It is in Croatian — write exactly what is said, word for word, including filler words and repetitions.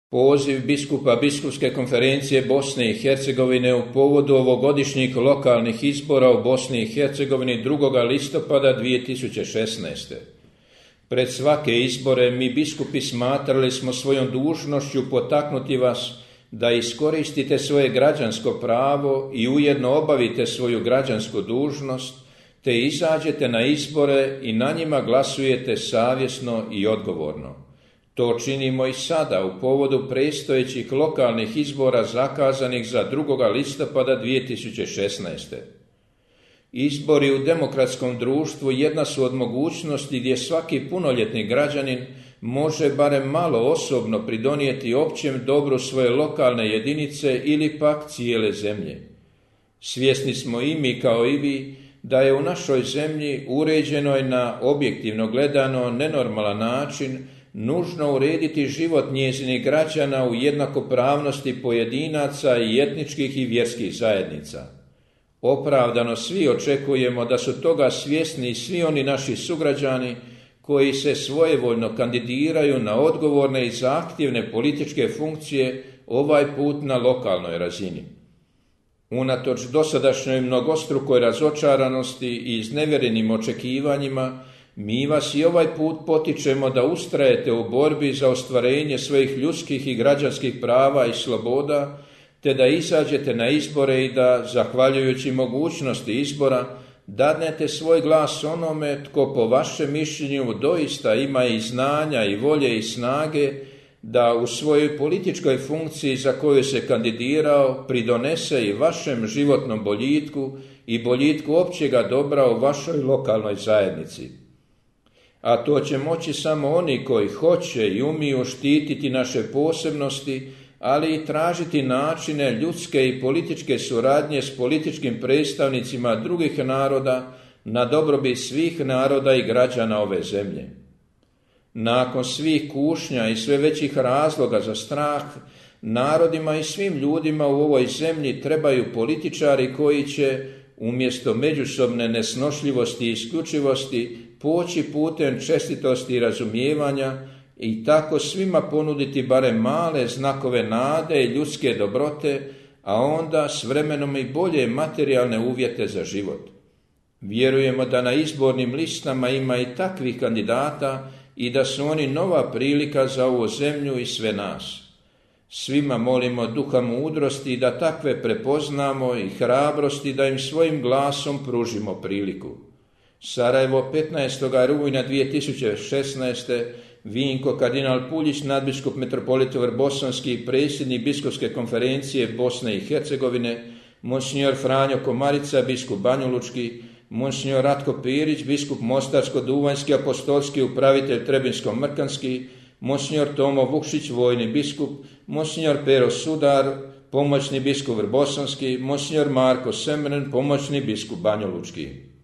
Poziv biskupa Biskupske konferencije Bosne i Hercegovine u povodu ovogodišnjih lokalnih izbora u Bosni i Hercegovini drugog listopada dvije tisuće šesnaeste. Pred svake izbore mi biskupi smatrali smo svojom dužnošću potaknuti vas da iskoristite svoje građansko pravo i ujedno obavite svoju građansku dužnost, te izađete na izbore i na njima glasujete savjesno i odgovorno. To činimo i sada u povodu predstojećih lokalnih izbora zakazanih za drugog listopada dvije tisuće šesnaeste. Izbori u demokratskom društvu jedna su od mogućnosti gdje svaki punoljetni građanin može barem malo osobno pridonijeti općem dobru svoje lokalne jedinice ili pak cijele zemlje. Svjesni smo i mi kao i vi da je u našoj zemlji uređenoj na objektivno gledano nenormalan način nužno urediti život njezinih građana u jednakopravnosti pojedinaca i etničkih i vjerskih zajednica. Opravdano svi očekujemo da su toga svjesni svi oni naši sugrađani koji se svojevoljno kandidiraju na odgovorne i zahtjevne političke funkcije, ovaj put na lokalnoj razini. Unatoč dosadašnjoj mnogostrukoj razočaranosti i iznevjerenim očekivanjima, mi vas i ovaj put potičemo da ustrajete u borbi za ostvarenje svojih ljudskih i građanskih prava i sloboda, te da izađete na izbore i da, zahvaljujući mogućnosti izbora, dadnete svoj glas onome tko po vašem mišljenju doista ima i znanja i volje i snage da u svojoj političkoj funkciji za koju se kandidirao pridonese i vašem životnom boljitku i boljitku općega dobra u vašoj lokalnoj zajednici. A to će moći samo oni koji hoće i umiju štititi naše posebnosti, ali i tražiti načine ljudske i političke suradnje s političkim predstavnicima drugih naroda na dobrobit svih naroda i građana ove zemlje. Nakon svih kušnja i sve većih razloga za strah, narodima i svim ljudima u ovoj zemlji trebaju političari koji će, umjesto međusobne nesnošljivosti i isključivosti, poći putem čestitosti i razumijevanja i tako svima ponuditi barem male znakove nade i ljudske dobrote, a onda s vremenom i bolje materijalne uvjete za život. Vjerujemo da na izbornim listama ima i takvih kandidata i da su oni nova prilika za ovu zemlju i sve nas. Svima molimo duha mudrosti da takve prepoznamo i hrabrosti da im svojim glasom pružimo priliku. Sarajevo, petnaestog rujna dvije tisuće šesnaeste. Vinko kardinal Puljić, nadbiskup metropolita Bosanski i predsjednik Biskupske konferencije Bosne i Hercegovine, monsinjor Franjo Komarica, biskup Banjalučki, monsinjor Ratko Pirić, biskup Mostarsko-Duvanjski, apostolski upravitelj Trebinsko-Mrkanski, monsinjor Tomo Vukšić, vojni biskup, monsinjor Pero Sudar, pomoćni biskup Bosanski, monsinjor Marko Semren, pomoćni biskup Banjalučki.